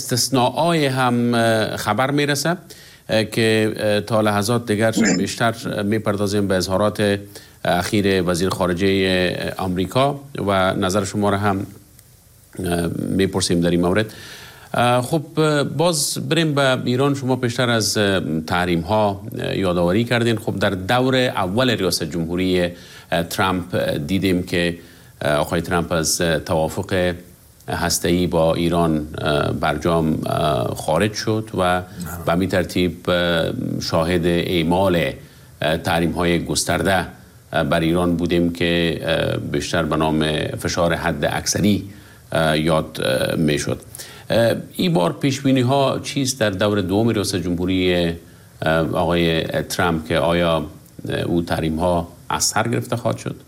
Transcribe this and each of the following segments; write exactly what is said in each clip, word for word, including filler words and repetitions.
استثناءای هم خبر میرسه که تا لحظات دیگر بیشتر میپردازیم به اظهارات اخیر وزیر خارجه آمریکا و نظر شما را هم میپرسیم در این مورد. خب باز بریم به ایران. شما پیشتر از تحریم ها یادآوری کردین. خب در دور اول ریاست جمهوری ترامپ دیدیم که آقای ترامپ از توافق هسته‌ای با ایران برجام خارج شد و به همین ترتیب شاهد اعمال تحریم های گسترده بر ایران بودیم که بیشتر به نام فشار حد اکثری یاد می شد. این بار پیشبینی ها چیست در دور دوم ریاست جمهوری آقای ترامپ که آیا او تحریم ها از سر گرفته خواهد شد؟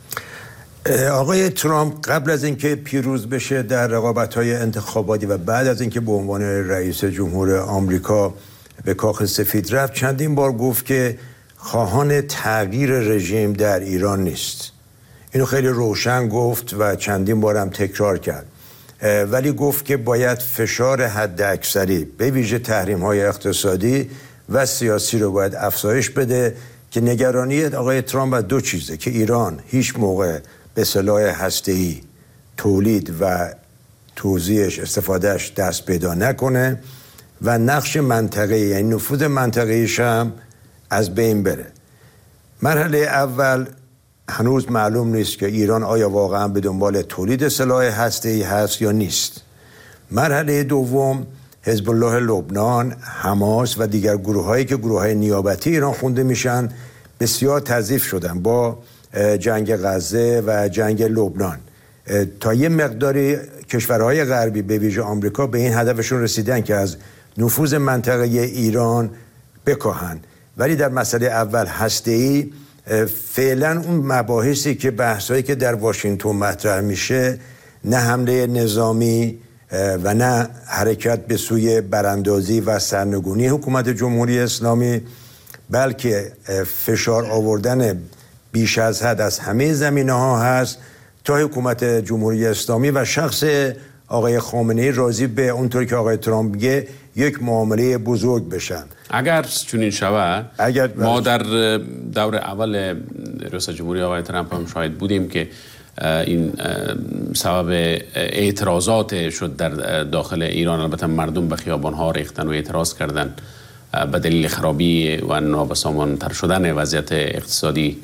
آقای ترامپ قبل از اینکه پیروز بشه در رقابت‌های انتخاباتی و بعد از اینکه به عنوان رئیس جمهور آمریکا به کاخ سفید رفت چندین بار گفت که خواهان تغییر رژیم در ایران نیست. اینو خیلی روشن گفت و چندین بار هم تکرار کرد. ولی گفت که باید فشار حد اکثری به ویژه تحریم‌های اقتصادی و سیاسی رو باید افزایش بده که نگرانی آقای ترامپ دو چیزه که ایران هیچ موقع به سلاح هسته‌ای تولید و توزیعش استفادهش دست پیدا نکنه و نقش منطقه‌ای یعنی نفوذ منطقه‌ایش هم از بین بره. مرحله اول هنوز معلوم نیست که ایران آیا واقعا به دنبال تولید سلاح هسته‌ای هست یا نیست. مرحله دوم حزب الله لبنان، حماس و دیگر گروه‌هایی که گروه‌های نیابتی ایران خونده میشن بسیار تضعیف شدن با جنگ غزه و جنگ لبنان. تا یه مقداری کشورهای غربی به ویژه آمریکا به این هدفشون رسیدن که از نفوذ منطقه ایران بکاهن. ولی در مسئله اول هسته‌ای فعلا اون مباحثی که بحثایی که در واشنگتن مطرح میشه نه حمله نظامی و نه حرکت به سوی براندازی و سرنگونی حکومت جمهوری اسلامی بلکه فشار آوردن بیش از حد از همه زمینه‌ها هست تا حکومت جمهوری اسلامی و شخص آقای خامنه‌ای راضی به اونطور که آقای ترامپ میگه یک معامله بزرگ بشن. اگر چنین شود اگر ما در دور اول ریاست جمهوری آقای ترامپ هم شاهد بودیم که این سبب اعتراضات شد در داخل ایران. البته مردم به خیابان‌ها ریختن و اعتراض کردن به دلیل خرابی و نابسامان‌تر شدن وضعیت اقتصادی.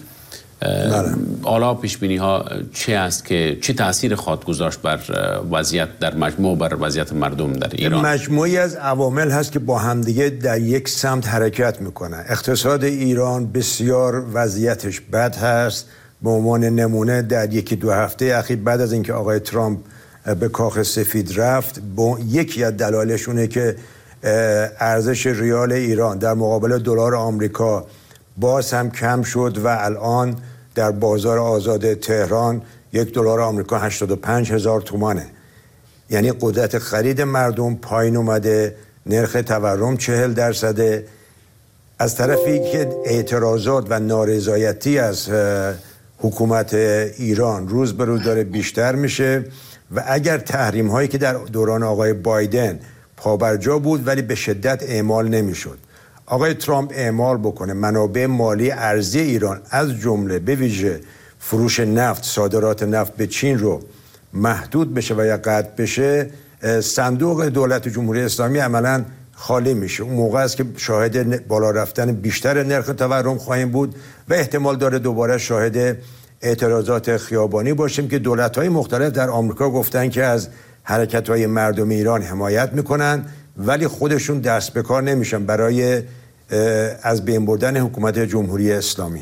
حالا پیشبینی ها چه است که چه تأثیر خواهد گذاشت بر وضعیت در مجموع بر وضعیت مردم در ایران؟ مجموعی از عوامل هست که با همدیگه در یک سمت حرکت میکنن. اقتصاد ایران بسیار وضعیتش بد هست. به عنوان نمونه در یکی دو هفته اخیر بعد از اینکه آقای ترامپ به کاخ سفید رفت یکی از دلایلشونه که ارزش ریال ایران در مقابل دلار آمریکا باز هم کم شد و الان در بازار آزاد تهران یک دلار آمریکا هشتاد و پنج هزار تومانه. یعنی قدرت خرید مردم پایین اومده، نرخ تورم چهل درصده. از طرفی که اعتراضات و نارضایتی از حکومت ایران روز به روز داره بیشتر میشه و اگر تحریم هایی که در دوران آقای بایدن پابرجا بود ولی به شدت اعمال نمیشد، آقای ترامپ اعمال بکنه منابع مالی ارزی ایران از جمله به ویژه فروش نفت، صادرات نفت به چین رو محدود بشه و یا قطع بشه، صندوق دولت جمهوری اسلامی عملاً خالی میشه. اون موقع است که شاهد بالا رفتن بیشتر نرخ تورم خواهیم بود و احتمال داره دوباره شاهد اعتراضات خیابانی باشیم که دولت‌های مختلف در آمریکا گفتن که از حرکت‌های مردم ایران حمایت میکنن ولی خودشون دست به کار نمیشن برای از بین بردن حکومت جمهوری اسلامی.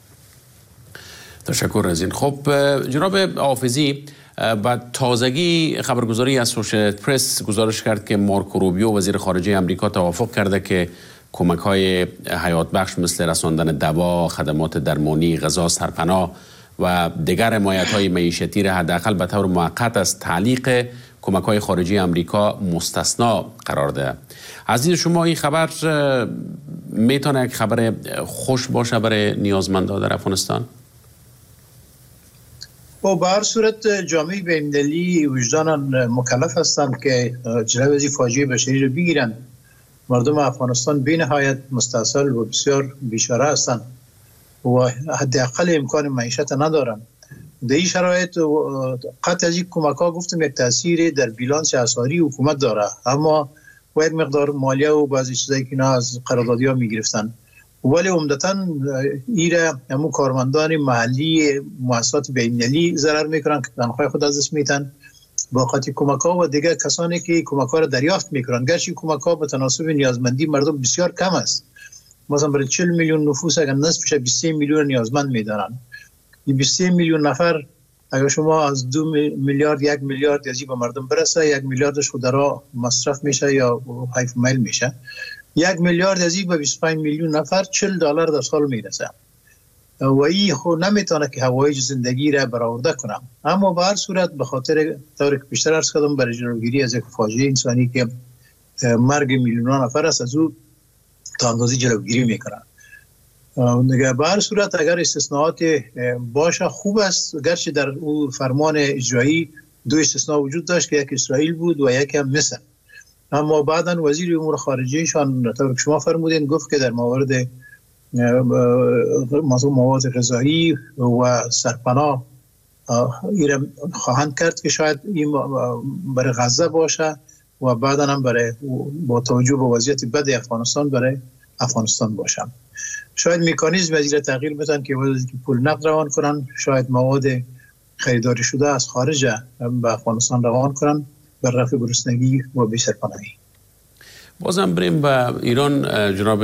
تشکر از این. خب جناب حافظی، بعد تازگی خبرگزاری اسوشییتد پرس گزارش کرد که مارکو روبیو وزیر خارجه آمریکا توافق کرده که کمک‌های حیات بخش مثل رساندن دوا، خدمات درمانی، غذا، سرپناه و دیگر حمایت‌های معیشتی را حداقل به طور موقت از تعلیق کمک‌های خارجی آمریکا مستثنا قرار داده. از دید شما این خبر میتونه یک خبر خوش باشه برای نیازمندان در افغانستان؟ و به هر صورت جامعه بین‌المللی وجدانا مکلف هستند که جلوی از فاجعه بشری رو بگیرند. مردم افغانستان بی نهایت مستاصل و بسیار بیچاره هستند و حداقل امکان معیشت ندارند. در این شرایط قطع از این کمک ها گفتم یک تاثیر در بیلانس اسعاری حکومت داره، اما و یک مقدار مالیه و بعضی چیزایی که اینا از قراردادی ها میگرفتن، ولی عمدتاً ایره همون کارمندان محلی مؤسسات بین‌المللی ضرر میکنن که تنخواه خود از دست میتن باقی کمک ها و دیگر کسانی که کمک ها را دریافت میکنن. گرچه کمک ها به تناسب نیازمندی مردم بسیار کم است. مثلا برای چهل میلیون نفوس اگر نصفش بیست و سه میلیون نیازمند میدانن، این بیست و سه میلیون نفر اگر شما از دو میلیارد یک میلیارد یزی به مردم برسه، یک میلیاردش خود را مصرف میشه یا حیف میل میشه، یک میلیارد یزی به بیست و پنج میلیون نفر چهل دلار در سال میرسه و این خود نمیتونه که هوایج زندگی را برآورده کنم. اما به هر صورت به خاطر طوری که بیشتر عرض کردم برای جلوگیری از یک فاجعه انسانی که مرگ میلیون نفر است از او تا اندازه جلوگیری میکنن. به هر صورت اگر استثناءات باشه خوب است، گرچه در او فرمان اجرایی دو استثناء وجود داشت که یک اسرائیل بود و یک هم مصر، اما بعداً وزیر امور خارجهشان طور که شما فرمودین گفت که در مورد مواد غذایی و سرپناه ایران خواهند کرد که شاید این برای غزه باشه و بعداً هم برای با توجه به وضعیت بد افغانستان برای افغانستان باشه. شاید مکانیزم از این تغییر بدن که وقتی که پول نقد روان کنن، شاید مواد خریداری شده از خارج به افغانستان روان کنن بر رفع گرسنگی و بی‌سرپناهی. بازم بریم به ایران. جناب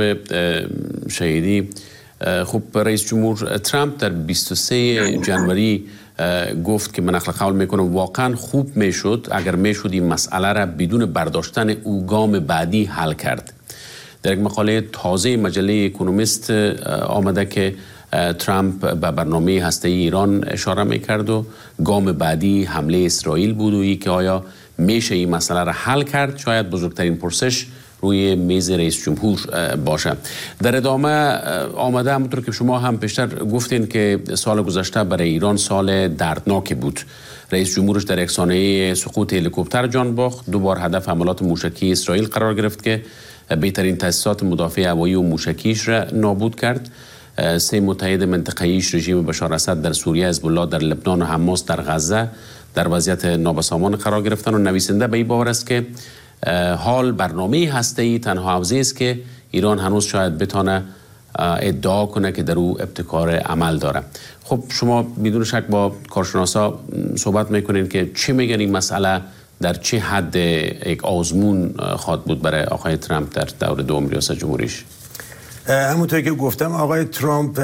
شهیدی، خب رئیس جمهور ترامپ در بیست و سوم ژانویه گفت که من نقل قول میکنم واقعا خوب میشد اگر میشد این مسئله را بدون برداشتن او گام بعدی حل کرد. در یک مقاله تازه مجله اکونومیست آمده که ترامپ به برنامه هسته‌ای ایران اشاره میکرد و گام بعدی حمله اسرائیل بود و ای که آیا میشه این مسئله را حل کرد شاید بزرگترین پرسش روی میز رئیس جمهور باشه. در ادامه آمده همونطور که شما هم پیشتر گفتین که سال گذشته برای ایران سال دردناک بود. رئیس جمهورش در یک سانحه سقوط هلیکوپتر جان باخت، دو بار هدف حملات موشکی اسرائیل قرار گرفت که بهترین تاسیسات مدافع هوایی و موشکیش را نابود کرد. سه متحد منطقه‌ایش رژیم بشار اسد در سوریه، حزب الله در لبنان و حماس در غزه در وضعیت نابسامان قرار گرفتن و نویسنده به این باور است که حال برنامه هسته‌ای تنها حوزه است که ایران هنوز شاید بتونه ادعا کنه که در او ابتکار عمل داره. خب شما بدون شک با کارشناسا صحبت میکنین که چی میگن این مسئله در چه حد یک آزمون خواهد بود برای آقای ترامپ در دور دوم ریاست جمهوریش؟ همونطور که گفتم آقای ترامپ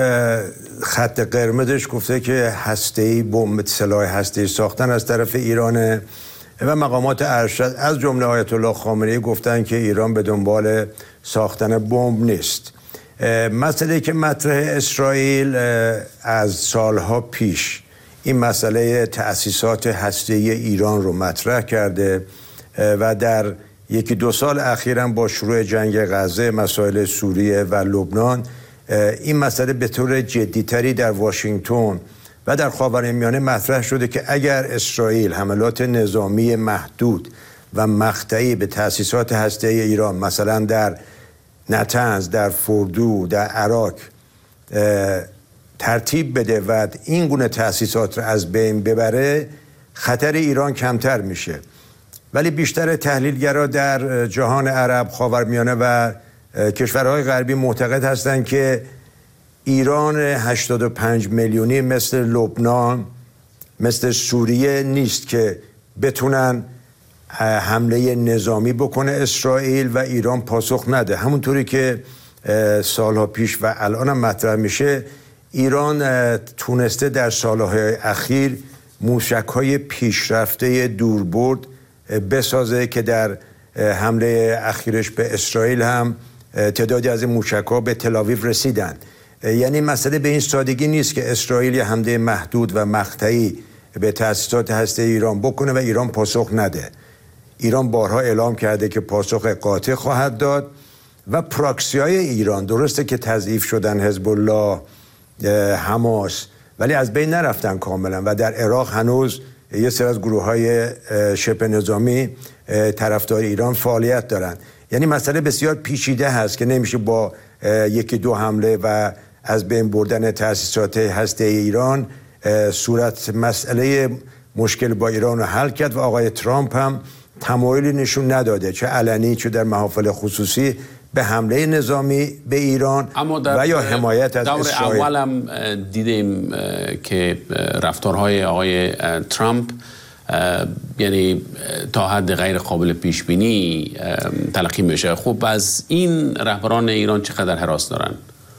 خط قرمزش گفته که هسته‌ای بمب سلاح هسته‌ای ساختن از طرف ایران و مقامات ارشد از جمله آیت الله خامنه‌ای گفتن که ایران به دنبال ساختن بمب نیست. مسئله که مطرح اسرائیل از سالها پیش این مسئله تأسیسات هسته‌ای ایران رو مطرح کرده و در یکی دو سال اخیراً با شروع جنگ غزه، مسائل سوریه و لبنان این مسئله به طور جدی‌تری در واشنگتن و در خاورمیانه مطرح شده که اگر اسرائیل حملات نظامی محدود و مقطعی به تأسیسات هسته‌ای ایران مثلا در نتنز، در فوردو، در عراق ترتیب بده و این گونه تأسیسات را از بین ببره، خطر ایران کمتر میشه. ولی بیشتر تحلیلگرا در جهان عرب، خاورمیانه و کشورهای غربی معتقد هستند که ایران هشتاد و پنج میلیونی مثل لبنان، مثل سوریه نیست که بتونن حمله نظامی بکنه اسرائیل و ایران پاسخ نده. همونطوری که سالها پیش و الان هم مطرح میشه، ایران تونسته در سالهای اخیر موشک‌های پیشرفته دوربرد بسازه که در حمله اخیرش به اسرائیل هم تعدادی از این موشک‌ها به تل‌آویو رسیدن. یعنی مسئله به این سادگی نیست که اسرائیل حمله محدود و مقطعی به تأسیسات هسته‌ای ایران بکنه و ایران پاسخ نده. ایران بارها اعلام کرده که پاسخ قاطع خواهد داد و پراکسی‌های ایران درسته که تضعیف شدن، حزب الله، حماس، ولی از بین نرفتن کاملا و در عراق هنوز یه سری از گروه‌های شبه نظامی طرفدار ایران فعالیت دارن. یعنی مسئله بسیار پیچیده هست که نمیشه با یکی دو حمله و از بین بردن تأسیسات هسته‌ای ایران صورت مسئله مشکل با ایران رو حل کرد و آقای ترامپ هم تمایلی نشون نداده، چه علنی چه در محافل خصوصی، به حمله نظامی به ایران و یا حمایت از اسرائیل. دور اول هم دیدیم که رفتارهای آقای ترامپ یعنی تا حد غیر قابل پیش بینی تلقی میشه. خب از این رهبران ایران چقدر هراس دارن؟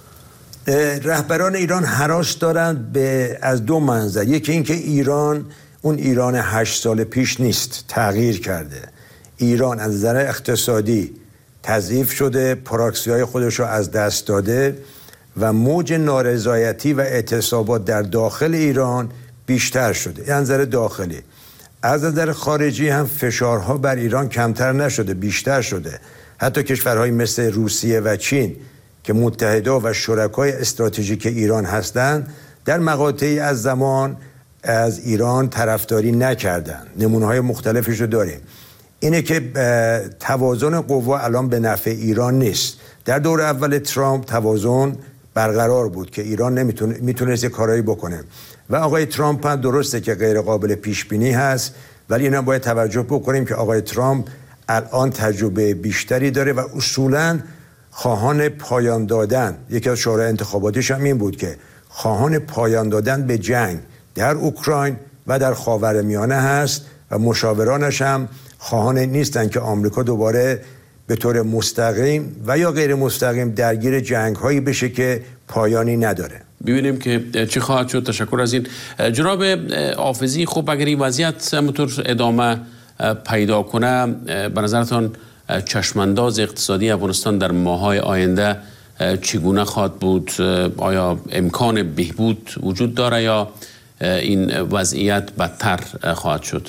رهبران ایران هراس دارند به از دو منظر. یکی اینکه ایران اون ایران هشت سال پیش نیست، تغییر کرده. ایران از نظر اقتصادی تضعیف شده، پراکسی‌های خودش رو از دست داده و موج نارضایتی و اعتصابات در داخل ایران بیشتر شده. این نظر داخلی. از نظر خارجی هم فشارها بر ایران کمتر نشده، بیشتر شده. حتی کشورهای مثل روسیه و چین که متحده و شرکای استراتژیک ایران هستند، در مقاطعی از زمان از ایران طرفداری نکردند. نمونه‌های مختلفش رو داریم. اینه که توازن قوا الان به نفع ایران نیست. در دور اول ترامپ توازن برقرار بود که ایران نمیتونه میتونست کارایی بکنه و آقای ترامپ هم درسته که غیر قابل پیش بینی هست، ولی اینا باید توجه بکنیم که آقای ترامپ الان تجربه بیشتری داره و اصولاً خواهان پایان دادن، یکی از شورای انتخاباتیش هم این بود که خواهان پایان دادن به جنگ در اوکراین و در خاورمیانه هست و مشاورانش هم خواهان نیستن که آمریکا دوباره به طور مستقیم و یا غیر مستقیم درگیر جنگ هایی بشه که پایانی نداره. ببینیم که چی خواهد شد. تشکر از این. جناب حافظی، خب اگر این وضعیت همونطور ادامه پیدا کنه، به نظرتان چشمانداز اقتصادی افغانستان در ماه‌های آینده چگونه خواهد بود؟ آیا امکان بهبود وجود داره یا این وضعیت بدتر خواهد شد؟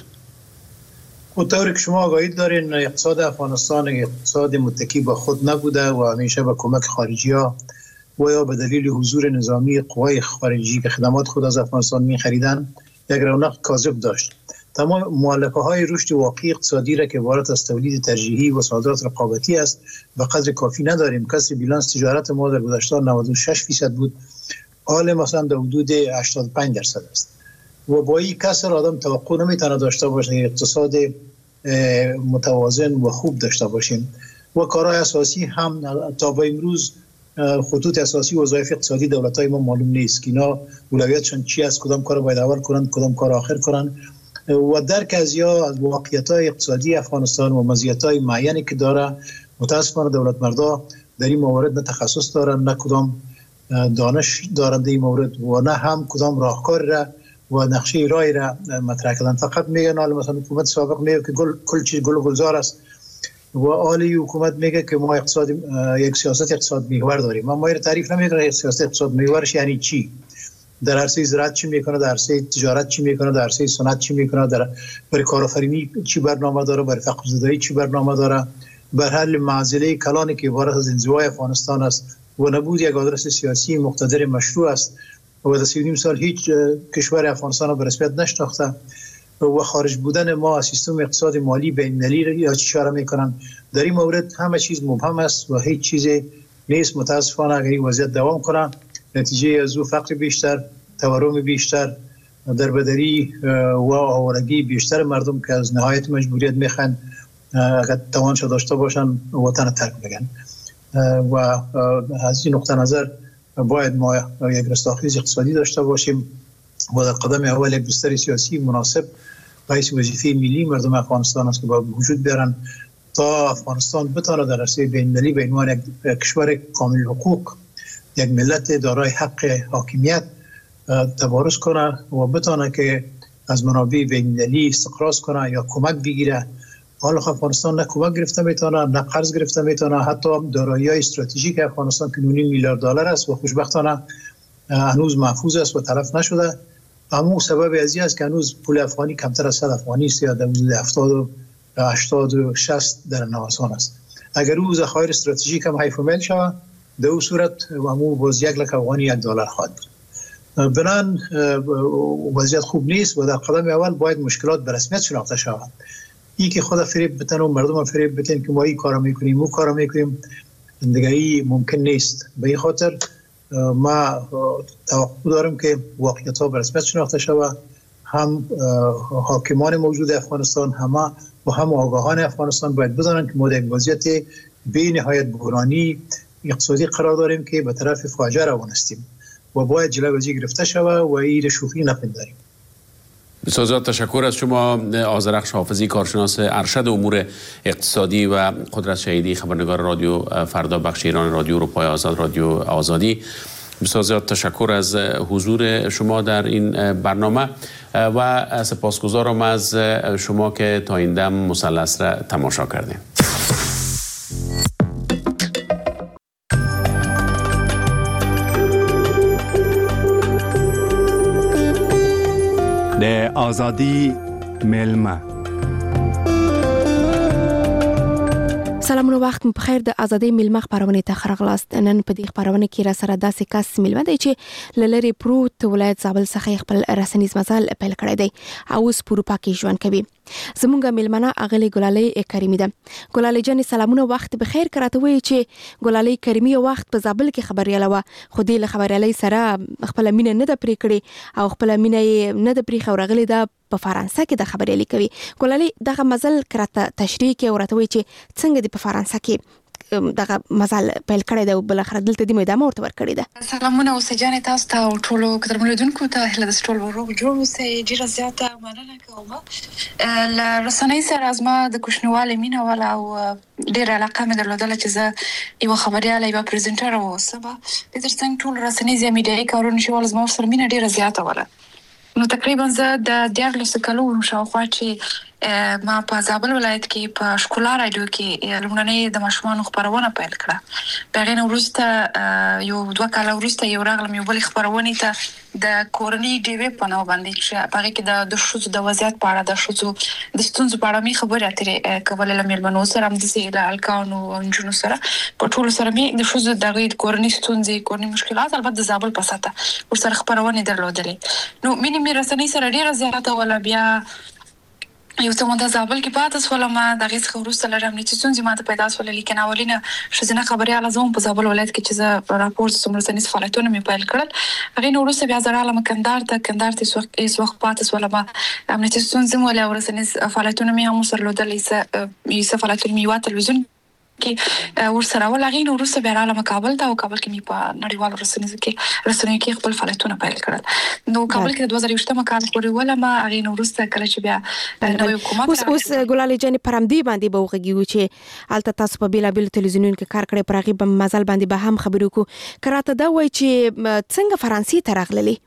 اونطوری که شما آگاهی دارین، اقتصاد افغانستان اقتصاد متکی با خود نبوده و همیشه با کمک خارجی ها و یا به دلیل حضور نظامی قوای خارجی که خدمات خود از افغانستان می خریدن یک رونق کاذب داشت. تمام مؤلفه های رشد واقعی اقتصادی را که عبارت از تولید ترجیحی و صادرات رقابتی است به قدر کافی نداریم. کسر بیلانس تجارت ما در گذشته نود و شش درصد بود، حال مثلا در حدود هشتاد و پنج درصد است و با این کسر آدم توقع نمیتونه داشته باشه اقتصاد متوازن و خوب داشته باشیم و کارهای اساسی هم تا به امروز خطوط اساسی وظایف اقتصادی دولت‌های ما معلوم نیست که اینا اولویتشون چی است، کدام کار باید اول کنند، کدام کار آخر کنند و درک از یا از واقعیت‌های اقتصادی افغانستان و مزیت‌های معینی که داره. متاسفانه دولت مردا در این موارد نه تخصص دارن، نه کدام دانش دارن در این مورد و نه هم کدام راهکار را و نقشه رای را مطرح کردن. فقط میگن حالا مثلا حکومت سابق میگه که گل کل چیز گل و گلزار است و حالی حکومت میگه که ما اقتصاد یک سیاست اقتصاد محور داریم. ما ما تعریف نمیکنه سیاست اقتصاد محورش یعنی چی، در عرصه زراعت چی میکنه، در عرصه تجارت چی میکنه، در عرصه صنعت چی میکنه، در برای کارآفرینی چی برنامه داره، برای فقر زدایی چی برنامه داره، بر حل معضله کلانی که عبارت از انزوای افغانستان است و نبود یک آدرس سیاسی مقتدر مشروع است و در سی و نیم سال هیچ کشور افغانستان را به رسمیت نشناخته و خارج بودن ما از سیستم اقتصاد مالی بین‌المللی را یا چی اشاره میکنن. در این مورد همه چیز مبهم است و هیچ چیزی نیست. متاسفانه اگر این وضعیت دوام کنه نتیجه از او فقر بیشتر، تورم بیشتر، دربدری و آوارگی بیشتر مردم که از نهایت مجبوریت میخوان اگر توانش داشته باشن وطن ترک بگن و از این نقطه نظر باید ما یک رستاخیز اقتصادی داشته باشیم و در قدم اول یک بستر سیاسی مناسب رئیس وظیفه ملی مردم افغانستان است که باید وجود بیارن تا افغانستان بتونه در عرصه بین‌المللی به عنوان یک کشور کامل حقوق، یک ملت دارای حق حاکمیت تبارز کنه و بتونه که از منابع بین‌المللی استقراض کنه یا کمک بگیره. حالا افغانستان نه کمک گرفته میتونه، نه قرض گرفته میتونه، حتی دارایی‌های استراتژیک افغانستان که نیم میلیارد دلار است و خوشبختانه هنوز محفوظ است و تلف نشده. اما سبب از این است که هنوز پول افغانی کمتر از صد افغانی است یا در حدود هفتاد و هشتاد و شصت در نوسان است. اگر او ذخایر استراتژیک هم حیف و میل شود در اون صورت همون باز یک لک افغانی یک دلار خواهد بود بنان وضعیت خوب نیست و در قدم اول باید مشکلات به رسمیت شناخته شود. این که خود فریب بتن و مردم فریب بتن که ما این کارا میکنیم اون کارا میکنیم دیگه این ممکن نیست. به این خاطر ما توقع دارم که واقعیت ها به رسمیت شناخته شود. هم حاکمان موجود افغانستان همه و هم آگاهان افغانستان باید بدانند که ما در وضعیت به نهایت بحرانی اقتصادی قرار داریم که به طرف فاجعه روان هستیم و باید جلوی از این گرفته شود و این شوخی نپنداریم. بسیار زیاد تشکر از شما آذرخش حافظی، کارشناس ارشد امور اقتصادی و قدرت شهیدی، خبرنگار رادیو فردا، بخش ایران رادیو اروپای آزاد، رادیو آزادی. بسیار زیاد تشکر از حضور شما در این برنامه و سپاسگزارم از شما که تا این دم مثلث را تماشا کردیم. د آزادی ملمه. سلامونه، وخت مو بخیر. د ازادۍ ملمه خبرونه ته خرغلاست. نن په دې خبرونه کې را سره داسې کس ملمه دی چې لری پروت ولایت زابل څخه خپل رسنیز مزل پیل کړی دی او اوس په اروپا کې ژوند کوي. زمونږ ملمنه اغلی ګلالۍ کریمی ده. ګلالۍ جان سلامونه، وخت بخیر. کراته وی چې ګلالۍ کریمی وخت په زابل کې خبرياله و، خو دې له خبريالۍ سره خپل مینه نه ده پرې کړې او خپل مینه نه ده پرې خورغلی ده په فرانسه کې د خبريالي کوي. ګلالۍ دغه مزل کراته تشریح کې ورته وی چې څنګه دی په فرانسه کې دغه مزل پیل کړی دی او بل اخر دلته د میدامه ورته ورکړی ده. سلامونه اوسه جان تاسو ته او ټولو قدرمنونکو ته هله د ټولو ورو جوړ اوسه ډیره زیاته مننه کوم. ل رسنۍ سره از ما د کوشنواله مینه ولا او ډیره علاقه مې درلودله چې زه یو خبرياله یو پریزنټر اوسم. د ترڅنګ ټول رسنۍ زمي د کارونه شول زما سره مینه ډیره زیاته ولا. نو تقریبا زه د دیارلس کلونو شاوخوا چې ما په زابل ولایت کې په شکولا رادیو کې لومړنۍ د ماشومانو خبرونه پیل کړه. بغیر وروسته یو دوه کال وروسته یو راغلم یو بل خبرونه ته د کورنۍ ډیوی په نو باندې چې هغه کې د د شوزو د وضعیت په اړه د شوزو د ستونزو په اړه می خبرې اترې کولې لمر منو سره هم د سیل الکانو او انجونو سره په ټول سره می د شوزو د کورنۍ ستونزې کورنۍ مشکلات البته د زابل په ساته ور سره خبرونه درلودلې. نو مینه می رسنۍ سره ډیره زیاته ولا بیا یو څه مونږ د زابل کې پاتې سول. ما دغه څخه وروسته لرم چې څنګه ما ته پیدا سول لیکن اولینه شزنه خبرياله زوم په زابل ولایت کې چې زه راپور سمره سنیس فعالیتونه مې پیل کړل. هغه نو وروسته بیا زراله مکندار ته کندار ته سو ایس وخت پاتې سول. ما امنیتي څنګه مولا ورسنیس فعالیتونه مې هم سره لودلې سه یې فعالیتونه مې وا تلویزیون کې ورسره ولغین وروسته بیا رااله کابل ته او کابل کې مې په نړیوالو رسنیو کې رسنیو کې خپل فعالیتونه پیل کړل. نو کابل کې د دوه زره یو کال پورې ولا ما هغه نو وروسته کله چې بیا نوې حکومت اوس اوس ګلالۍ جان پرمدی باندې به وغږیو چې الته تاسو په بیلا بیل تلویزیونونو کې کار کړی، پرغي په مزل باندې به هم خبرو کو. کراته دا وای چې څنګه فرانسې ته راغللی؟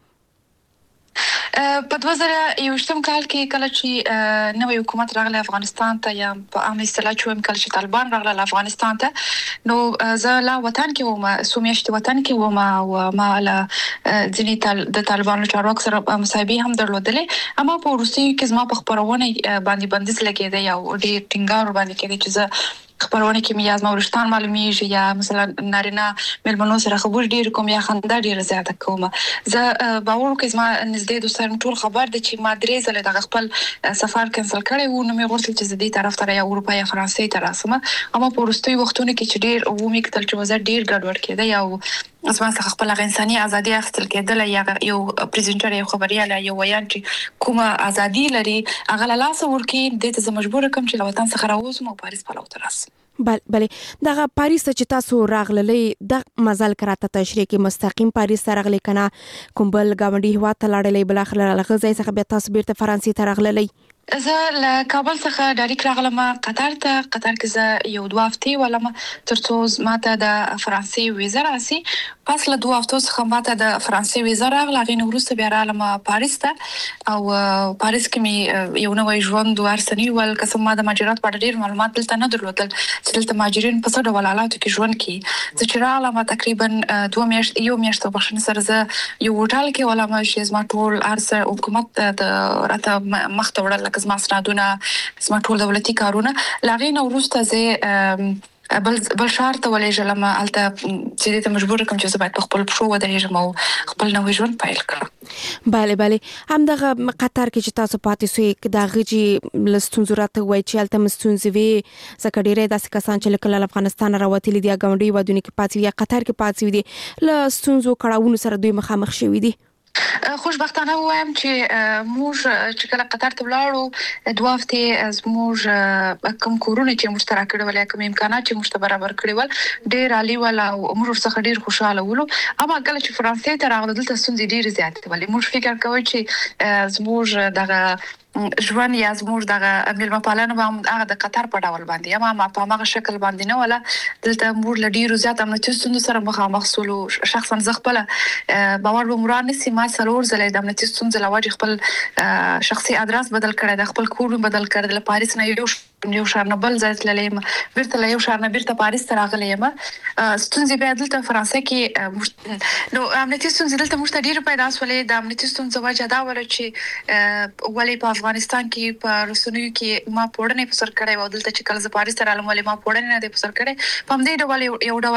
په دوه زره یو کال کې کله چې نوې حکومت راغله افغانستان ته یا په عام اصطلاح چوم کله چې طالبان راغله افغانستان ته، نو زه لا وطن کې وم، سومیشت وطن کې وم او ما لا ځینې د طالبانو چارواکو سره مصاحبې هم درلودلې. اما په روسي کې زما په خبرونه باندې بندیز لګېده یا ډېر ټینګار باندې کېده چې زه خبرونه کې میاز مورشتان معلومیږي یا مثلا نارینه ملمنو سره خبر ډیر کوم یا خندا ډیر زیاته کوم. زه باور کوم چې ما نږدې دوستان ټول خبر دي چې ما درې ځله د خپل سفر کینسل کړی و. نو مې غوښتل چې زه دې طرف ته یا اروپا یا فرانسې ته راسم. اما په وروستي وختونو کې چې ډیر و مې کتل چې وزه ډیر ګډوډ کېده یا اسما څخه خپل انساني ازادي اخیستل کېدل یا یو پریزنټر یو خبرياله یو ویان چې کومه ازادي لري هغه له لاس ورکی د ته مجبور کوم چې وطن څخه راوځم او پاریس په لور راسم. بل بلې دغه پاریس چې تاسو راغللې د مزل کراته تشریح کې مستقیم پاریس ته راغلي کنه کوم بل گاونډي هوا ته لاړلې بل اخر لغه ځای څخه به تاسو بیرته فرانسې ته راغللې؟ زه له کابل څخه ډایرکټ راغلم قطر ته. قطر کې زه یو دوه هفتې ولم ترڅو ماته د فرانسې ویزا راسي. پس له دوه هفتو څخه ماته د فرانسې ویزا راغله. غین وروسته بیا رالم پاریس ته او پاریس کې مې یو نوې ژوند ورسنی ول قسم ما د ماجرات په ډیر معلومات دلته نه درلودل چې دلته ماجرین په څه ډول حالاتو کې ژوند کوي. زه چې رالم تقریبا دوه میاشتې یو میاشت په بخښنه سره زه یو هوټل کې ولم چې زما ټول ارسه حکومت د راته مخ ته وړل زما سنادونه زما ټول دولتي کارونه لاغې نو وروسته زه بل بل شهر ته ولې جلم الته چې ته مجبور کوم چې زه باید خپل پښو ودرېږم او خپل نوې ژوند پیل کړم. bale bale همدغه قطر کې چې تاسو پاتې سوې دا غږی لستون زراته وای چې الته مستونزې وي ځکه ډېرې داسې کسان چې لکه له افغانستان راوتلي دي غونډي ودونی کې پاتې یا قطر کې پاتې دي له ستونزو کړهونو سره دوی مخامخ شوي دي. خوشبختانه وایم چې موږ چې کله قطر ته ولاړو دوه هفته زموږ کوم کورونه چې موږ ترا کړو ولې کوم امکانات چې موږ ته برابر کړی ول ډېر عالی ولا موږ څخه ډېر خوشاله ولو. اما کله چې فرانسې ته راغلو دلته ستونزې ډېر زیاتې ولې موږ فکر کوو چې زموږ دغه ژوند یا زموږ دغه مېلمه پالنه به هغه د قطر په ډول باندې یا ما په هغه شکل باندې نه ولا دلته موږ له ډېرو زیات امنیتي ستونزو سره مخامخ سولو. شخصا زه خپل باور به مراد نسی ما څلور ځله د امنیتي ستونزو لوجه خپل شخصي ادرس بدل کړی د خپل کور بدل کړی د پاریس نه یو یو شهر نه بل ځای تللم بیرته له یو شهر نه بیرته پاریس ته راغلم. ستونزې به دلته فرانسې کې نو امنیتي ستونزې دلته موږ ته ډېر پیدا شولې. د امنیتي ستونزو وجه دا وره چې ولې په افغانستان کې په رسنیو کې ما پوړنې په سر کړې و دلته چې کله ز پاریس ته رالم ولې ما پوړنې نه دې په سر کړې په همدې ډول یو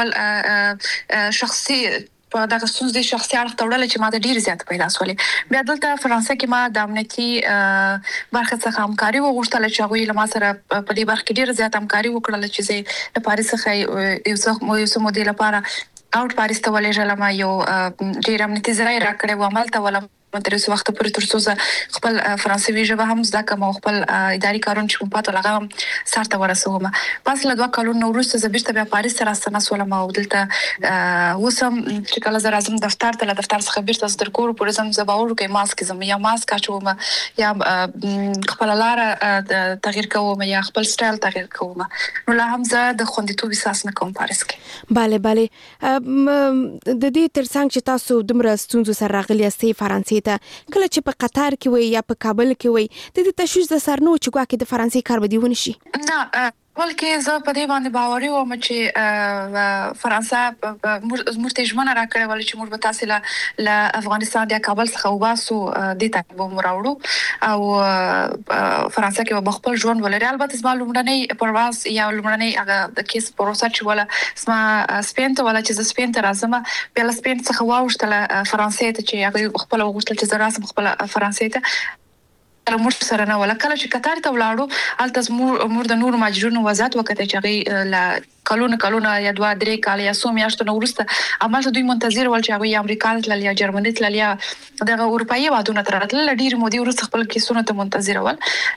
ډول شخصي په دغه ستونزې شخصي اړخ تړل چې ما د ډیر زیات پیدا شولې. بیا دلته فرانسې کې ما د امنیتي برخه څخه همکاري وغوښتل چې هغه له ما سره په دې برخه کې ډیر زیات همکاري وکړل چې زه د پاریس څخه یو څه یو څه مودې لپاره اوټ پاریس ته ولې جلم یو ډیر امنیتي ځای راکړې و عمل ته ولم تر څو وخت پورې تر څو خپل فرانسوي ژبه هم زده کوم او خپل اداري کارونه چې کوم پاتو لغه سارته ورسوم. پس له دوه کلونو وروسته زه بیرته بیا پاریس ته راستنه سولم او دلته وسم چې کله زه راځم دفتر ته له دفتر څخه بیرته تر کور پورې زم زه باور کوم ماسک زم یا ماسک اچوم یا خپل لار تغییر کوم یا خپل سټایل تغییر کوم. نو لا هم زه د خوندیتوب احساس نه کوم پاریس کې. bale bale د دې ترڅنګ چې تاسو دمر ستونزو سره راغلی استي فرانسې کله چې په قطر کې وي یا په کابل کې وي د دې تشویش د سرنو چې ګواکې د فرانسې کار بدی ونی شي. نه بلکې زه په دې باندې باوري وم چې فرانسه موږ ته ژمنه راکړې ول چې موږ به تاسو له افغانستان یا کابل څخه وباسو د ته به مراوړو او فرانسه کې به خپل ژوند ولري. البته زما لومړنی پرواز یا لومړنی هغه د کیس پروسه چې ولا زما سپین ته ولا چې سپین ته راځم بیا له سپین څخه واوښتله فرانسې ته چې هغه خپل وغوښتل چې زه راسم خپل فرانسې ته موږ سره نه ولا. کله چې قطر ته ولاړو الته موږ د نور ماجرونو وضاحت وکړه چې هغه لا کلونه کلونه یا دوه درې کال یا څو میاشتې نو ورسته عمل دوی منتظر ول چې هغه امریکا ته یا جرمني ته یا دغه اروپאי وادونه تر راتل ډیر مودي ورسته خپل کیسونه ته منتظر ول.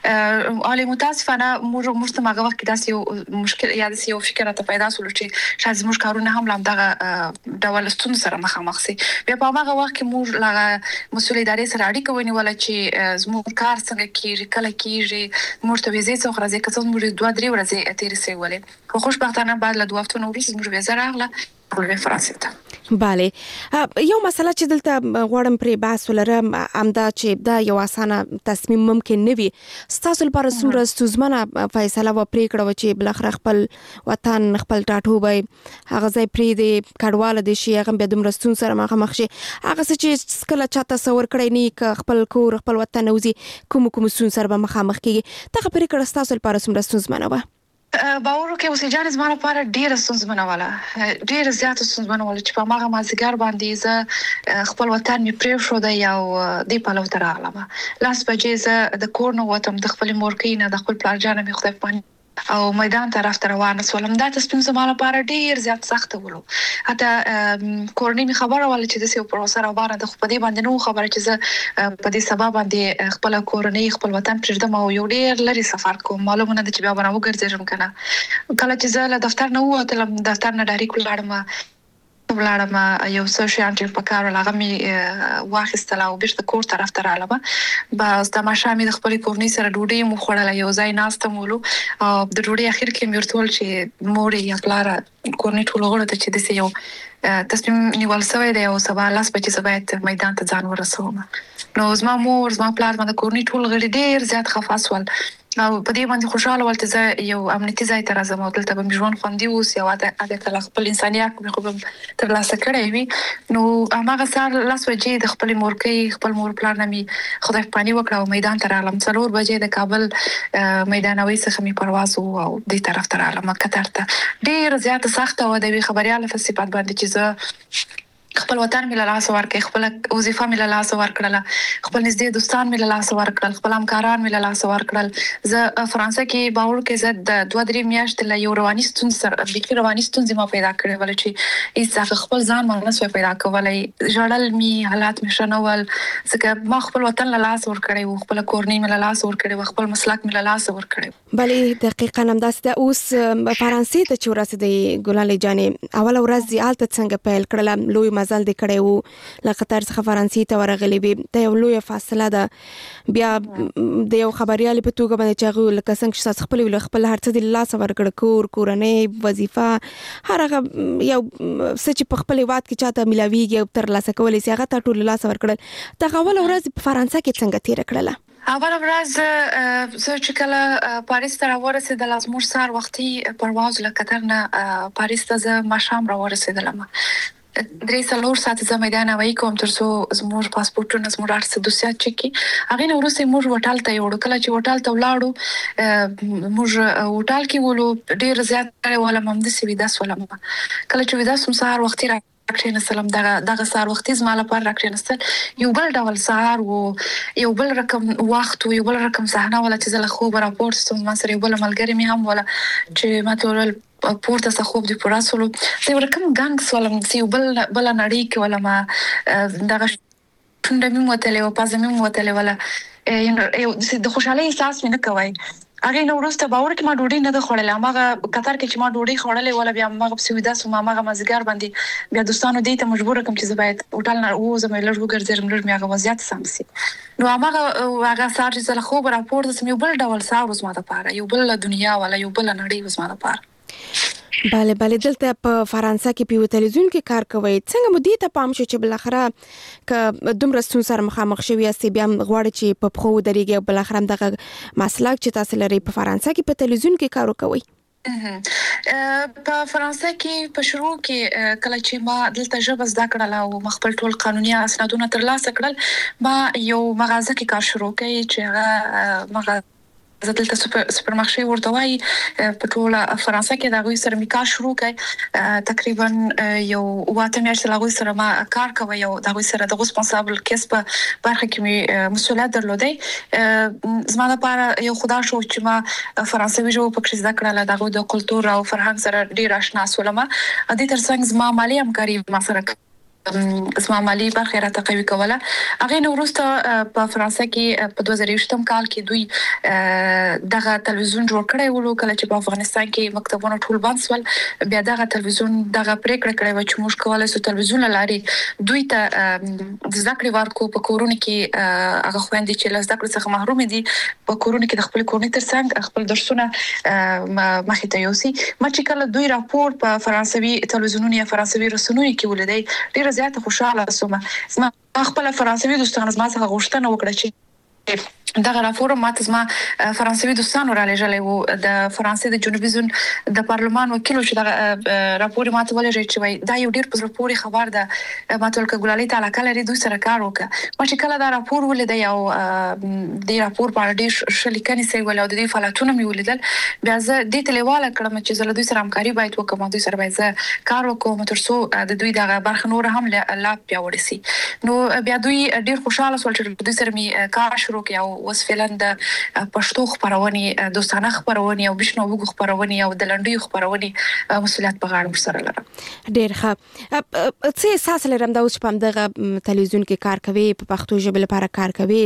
علي متاسفانه موږ موږ ته هغه وخت داسې یو مشکل یا داسې یو فکر ته پیدا شول چې شاید موږ کارونه هم لام دغه ډول ستون سره مخامخ سي. بیا په هغه وخت کې موږ لا مسول ادارې سره اړیکه ونیول چې زموږ کار څنګه کیږي کله کیږي موږ ته ویزې څو خرازې کڅو موږ دوه درې ورځې تیر سي ولې. خو خوشبختانه بعد له دوه هفتو نو وروسته موږ ویزه راغله په فرانسې ته. bale یو مسله چې دلته غواړم پرې بحث ولرم امدا چې دا یو اسانه تصمیم ممکن نه وي ستاسو لپاره څومره ستونزمنه فیصله و پرې کړو چې بل اخر خپل وطن خپل ټاټوبه هغه ځای پرې دی کډواله دي شي هغه به د مرستون سره مخامخ شي هغه چې کله چا تصور کړی نه خپل کور خپل وطن اوزي کوم کوم ستون سره به مخامخ کیږي دا پرې کړه ستاسو لپاره څومره ستونزمنه و. باور وکړئ اوسې جان زما لپاره ډېر ستونزمنه ولا ډېر زیات ستونزمنه ولا چې په هغه مازیګر باندې زه خپل وطن می پرې شو د یو د پلو تر راغلم لاس بجې زه د کور نو وتم د خپل مورکې نه د خپل پلار جان می خدای پانی او میدان طرف ته روانه سولم. دا تصمیم زما لپاره ډیر زیات سخت ولو. حتی کورنۍ می خبره ول چې د سیو پروسه روانه د خپل باندې نو خبره چې زه په دې سبب باندې خپل کورنۍ خپل وطن پرېږدم او یو ډیر لري سفر کوم. معلومه ده چې بیا به وګرځم کنه. کله چې زه له دفتر نه ووتلم دفتر نه ډایرکټ ولاړم ولاړم یو څه شیان چې په کار لغه می واخیستل او بیرته کور طرف ته رالم. بس د ماشامي د خپل کورنۍ سره ډوډۍ مو خوړله یو ځای ناستم ولو او د ډوډۍ اخر کې مې ورتول چې مور یا پلار کورنۍ ټول غوړه ته چې د یو تصمیم نیول شوی دی او سبا لاس بچي زبایت میدان ته ځان ورسوم. نو زما مور زما پلار باندې کورنۍ ټول غړي ډیر زیات خفاس ول او په دې باندې خوشاله ولته زه یو امنیتي ځای ته راځم او دلته به ژوند خوندي اوس یو اده کله خپل انسانيت مې خو تر لاسه کړی وي نو هغه سار لاس وجې د خپل مورکې خپل مور پلان مې خدای پانی وکړه او میدان ته راغلم څلور بجې د کابل میدانوي څخه مې پرواز او دې طرف ته راغلم قطر ته ډېر زیات سخت او د خبريال په صفات باندې چې زه خپل وطن مې له لاس ورکړ خپل وظیفه مې له لاس ورکړل خپل نږدې دوستان مې له لاس ورکړل خپل همکاران مې له لاس ورکړل زه فرانسه کې باور کې زه د دوه درې میاشتې له یو رواني ستونزې سره بيخي رواني ستونزې ما پیدا کړې ول چې هیڅ خپل ځان ما نه سوې پیدا کولای ژړل مې حالات مې شنول ځکه ما خپل وطن له لاس ورکړی او خپل کورنۍ مې له لاس ورکړی خپل مسلک مې له لاس ورکړی بلې دقیقاً هم داسې ده اوس فرانسې ته چې ورسېدې ګلالۍ جانې اوله ورځ دې هلته څنګه پیل کړله لوی مزل دې کړی وو له قطر څخه فرانسې ته ورغلې وې دا یو لویه فاصله ده بیا د یو خبريال په توګه باندې چې هغه لکه څنګه چې تاسو خپل ویل خپل هر څه د لاس ورکړ کور کورنۍ وظیفه هر هغه یو څه چې په خپل وخت کې چاته ملاويږي او تر لاسه کولای شي هغه ټول لاس ورکړل دا اول ورځ په فرانسه کې څنګه تیر کړله اول ورځ زه چې کله پاریس ته راورسېدم از مور سار وختي پرواز له قطر نه پاریس ته زه ماښام راورسېدم درې څلور ساعت زه میدان هوایي کوم تر څو زموږ پاسپورتونه زموږ ارڅ دوسیات چکی هغه نو ورسې موږ هوټل ته یو کله چې هوټل ته ولاړو موږ هوټل کې ولو ډیر زیات ولا ممد سی ویداس ولا کله چې ویداس سهار وختي را راکړین سلام دغه دغه سهار وختي زما لپاره راکړین ستل یو بل ډول سهار او یو بل رقم وخت او یو بل رقم صحنه ولا چې زله خو راپورټ ستوم ما سره یو بل ملګری مې هم ولا چې ما ته پورته څخه خوب دی پراسولو زه ورکم ګانګ سوالم سی بل بل نړۍ کې ولا ما دغه څنګه مې وتلې او پازه مې وتلې ولا یو د خوشاله احساس مې نه کوي هغه نو ورسته باور کې ما ډوډۍ نه د خوړلې ماغه قطر کې چې ما ډوډۍ خوړلې ولا بیا ماغه په سویدا سو ماغه مزګر باندې بیا دوستانو دې ته مجبور کوم چې زبایت هوټل نه و زما لږ ګرځم لږ میغه وضعیت سمسي نو هغه هغه سار چې زله خو راپورټ سم یو بل ډول سار وسما ته پاره یو بل دنیا ولا یو بل نړۍ وسما ته پاره بله بله دلته په فرانسه کې په تلویزیون کې کار کوي څنګه مو دې ته پام شو چې بل اخره ک دومره ستون سره مخامخ شوی است بیا غواړي چې په خو درېږي بل اخره دغه مسلک چې تاسو لري په فرانسه کې په تلویزیون کې کار کوي په فرانسه کې په شروع کې کله چې ما دلته ژبه زده کړل او مخبل ټول قانوني اسنادونه ترلاسه کړل ما یو مغازه کې کار شروع کړ چې هغه مغازه زه دلته سوپر سوپرمارکټ ورته وای په ټول فرانسه کې دا غوي سره میکا شروع کړ تقریبا یو واته میاشتې لا غوي سره ما کار کوي او دا غوي سره د ریسپانسابل کیس په برخه کې می مسؤلیت درلودې زما لپاره یو خدا شو چې ما فرانسوي ژبه په کښ زده کړل دا غوي د کلتور او فرهنګ سره ډیر آشنا سولم ا دې ترڅنګ زما مالی همکاري ما سره زما مالی برخه را تقوی کوله هغه نو وروسته په فرانسه کې په دوه زره یوولسم کال کې دوی دغه تلویزیون جوړ کړی ولو کله چې په افغانستان کې مکتبونه ټول بند شول بیا دغه تلویزیون دغه پریکړه کړې و چې موږ کولای شو تلویزیون لاري دوی ته د ذکر ورکو په کورونه کې هغه خويندې چې له ذکر څخه محروم دي په کورونه کې د خپل کورنۍ ترڅنګ خپل درسونه مخې ته یوسي ما چې کله دوی راپور په فرانسوي تلویزیونونو یا فرانسوي رسنیو کې ولیدای ډیر زیات خوشاله سوم زما خپل فرانسوي دوستان زما څخه غوښتنه وکړه چې دغه راپور ماته زما فرانسوي دوستانو را لېږلې وو د فرانسې د جنوبي زون د پارلمان وکیل چې دغه راپور ماته ولېږي چې وای دا یو ډیر په پوري خبر ده ماته ولکه ګلالۍ تعالی کله لري دوی سره کار وکړه ما چې کله دا راپور ولید یو د راپور په اړه ډیر شلیکنې سي ول او د دې فعالیتونه مې ولیدل بیا زه د تلیواله کړم چې زه له دوی سره همکاري باید وکم دوی سره باید زه کار وکم تر څو د دوی دغه برخه نور هم لا پیاوړی سي نو بیا دوی ډیر خوشاله سول چې دوی سره مې کار شروع کړ او اوس فعلا د پښتو خبرونه دوستانه خبرونه او بشنو وګ خبرونه او د لنډي خبرونه مسؤلیت په غاړه سره لرم ډیر ښه څه احساس لرم دا اوس په دغه تلویزیون کې کار کوي په پښتو ژبه لپاره کار کوي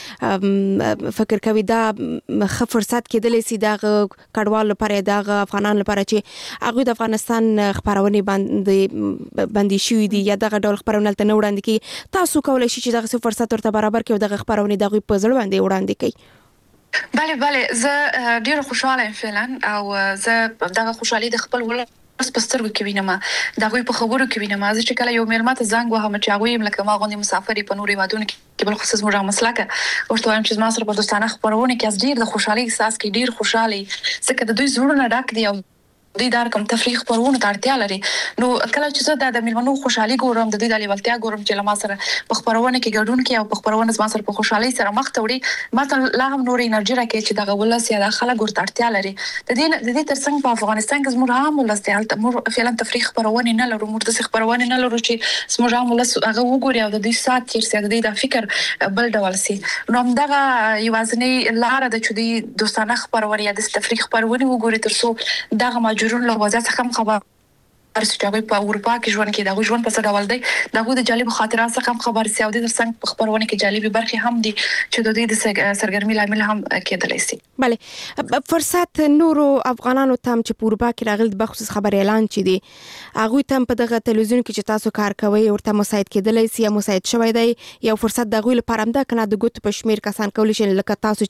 فکر کوي دا ښه فرصت کېدلی سي د کډوال لپاره د افغانان لپاره چې هغه د افغانستان خبرونه باندې باندې شوې دي یا دغه ډول خبرونه تل نه وړاندې کی تاسو کولای شئ چې دغه فرصت ورته برابر کړئ دغه خبرونه دغه په ځل باندې وړاندې کړئ بله بله زه ډیر خوشاله یم فعلا او زه دغه خوشحالي د خپل ولر بس پسترګو کې وینم دا غوي په خبرو کې وینم چې کله یو مېلمه ته زنګ وهم چې هغه يم لکه ما غوندي مسافرې په نوري وادونو کې بل خصوص موږ مسلکه ورته وایم چې ما سره په دوستانه خبرونه کې از ډیر د خوشحالي احساس کې ډیر خوشحالي ځکه د دوی زړونه ډک دي او دوی دار کوم تفریح پرونه ته اړتیا لري نو کله چې زه د میلمنو خوشحالي ګورم د دوی د لیوالتیا ګورم چې لما سره په خبرونه کې ګډون کوي او په خبرونه ما سره په خوشحالي سره مخ ته وړي ما ته لا هم نور انرژي راکړي چې دغه ولس یا د خلک ورته اړتیا لري د دې د دې ترڅنګ په افغانستان کې زموږ عام ولس دی موږ فعلا تفریح پرونه نه لرو موږ د خبرونه نه لرو چې زموږ عام ولس هغه وګوري او د دوی سات تیر سي د دوی د فکر بل ډول سي نو همدغه یوازنی لار د چودي دوستانه خبرونه یا د تفریح پرونه وګوري ترڅو دغه ماجورون له وجه څخه خبر ارسټاوي په اروپا کې ژوند کې دا ژوند په څه ډول دی دا د جالب خاطرات څخه خبر سي او د څنګه خبرونه کې جالبي برخه هم دي چې د دې د سرګرمي لامل هم کېدلی سي بله فرصت نورو افغانانو تم چې په اروپا کې راغلي د خصوص خبر اعلان چي دي هغه تم په دغه تلویزیون کې چې تاسو کار کوي ورته مساعد کېدلی سي یا مساعد شوی دی یو فرصت د غوي لپاره هم دا کنه د ګوت په شمیر کسان کولی شي لکه تاسو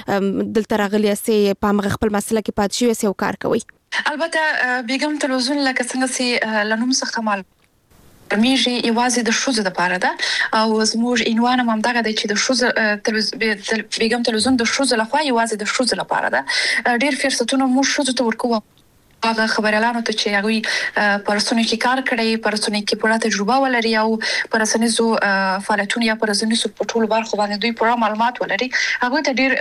چې دلته راغلي سي په مغ خپل مسله کې پات شوی سي او کار کوي البته بیګم تلویزیون لکه څنګه سي لنوم څخه مال میږي یوازې د شوزه د پاره ده او زموږ عنوان هم دغه دی چې د شوزه تلویزیون بیګم تلویزیون د شوزه لخوا یوازې د شوزه لپاره ده ډیر فرصتونه مو شوزه ته ورکوه هغه خبرلانو ته چې هغه پرسونی کې کار کړی پرسونی کې پوره تجربه ولري او پرسونی زو فعالیتونه یا پرسونی سو په ټول برخو باندې دوی پوره معلومات ولري هغه ته ډیر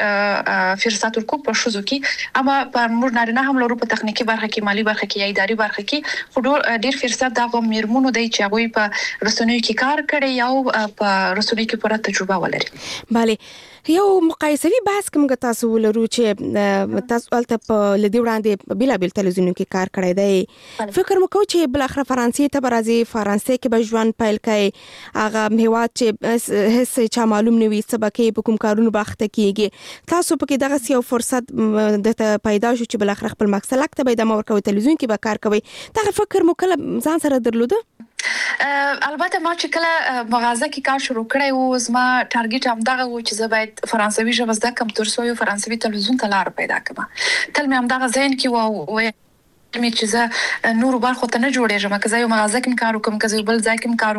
فرصت ورکو په شوزو کې اما په موږ نه هم لرو په تخنیکی برخه کې مالی برخه کې یا اداري برخه کې خو ډیر فرصت د میرمنو دی چې هغه په رسنیو کې کار کړی او په رسنیو کې پوره تجربه ولري bale یو مقایسوي بحث کوم تاسو ولرو چې تاسو الته په لدی وړاندې بلا بل تلویزیون کې کار کړی دی فکر مکو چې بل اخر فرانسې ته برازي فرانسې کې به ژوند پایل کړي هغه هیواد چې هیڅ چا معلوم نه وي سبکه په کوم کارونو باخت کیږي تاسو په کې دغه یو فرصت د پیدا شو چې بل اخر خپل مقصد لکه به د مور کوي تلویزیون کې به کار کوي دا فکر مو کله ځان سره درلوده البته ما چې کله مغازه کې کار شروع کړی و زما ټارګټ هم دغه و چې زه باید فرانسوي ژبه زده کوم تر څو یو فرانسوي تلویزیون ته لار پیدا کړم تل مې هم دغه ذهن کې و می چې زه نور برخو ته نه جوړېږم که زه یو مغازه کې کار وکم که زه بل ځای کې کار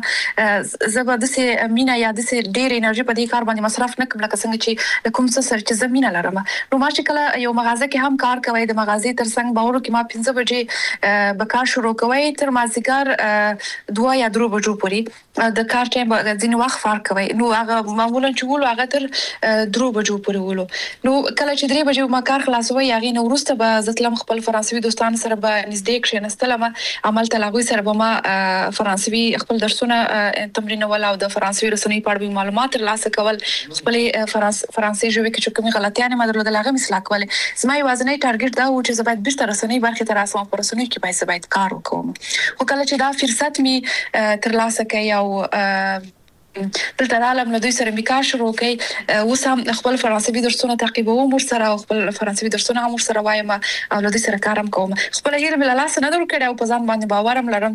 وکم زه به د سه مینا یا د سه ډېر انرژي په دې کار باندې مصرف نه کوم لکه څنګه چې د کوم څه سره چې زه مینا لرم نو ما چې کله یو مغازه کې هم کار کوي د مغازې تر څنګ باور کې ما پنځه بجې به کار شروع کوي تر مازیګر دوه یا درو بجو پورې د کار ټایم ځین وخت فرق کوي نو هغه معمولا چې ولو هغه تر درو بجو پورې ولو نو کله چې درې بجې ما کار خلاصوي هغه نو ورسته به زتلم خپل فرانسوي دوستان سره به نږدې کښینستلم عمل تلاغوي سره به ما فرانسوي خپل درسونه تمرین ولا او د فرانسوي رسنۍ په اړه معلومات ترلاسه کول خپل فرانسوي ژبه کې کومې غلطیانې ما درلودل هغه مثلا کول زما یوازنی ټارګټ دا و چې زه باید بیرته رسنۍ برخه ته راسم په رسنۍ کې باید باید کار وکوم خو کله چې دا فرصت می ترلاسه کړ او دلته عالم له دوی سره میکار شروع کړي اوس هم خپل فرانسوي درسونه تعقیبوم ور سره خپل فرانسوي درسونه هم ور سره وایم او له دوی سره کارم کوم خپل هیر بل لاس نه درو کړي او په ځان باندې باورم لرم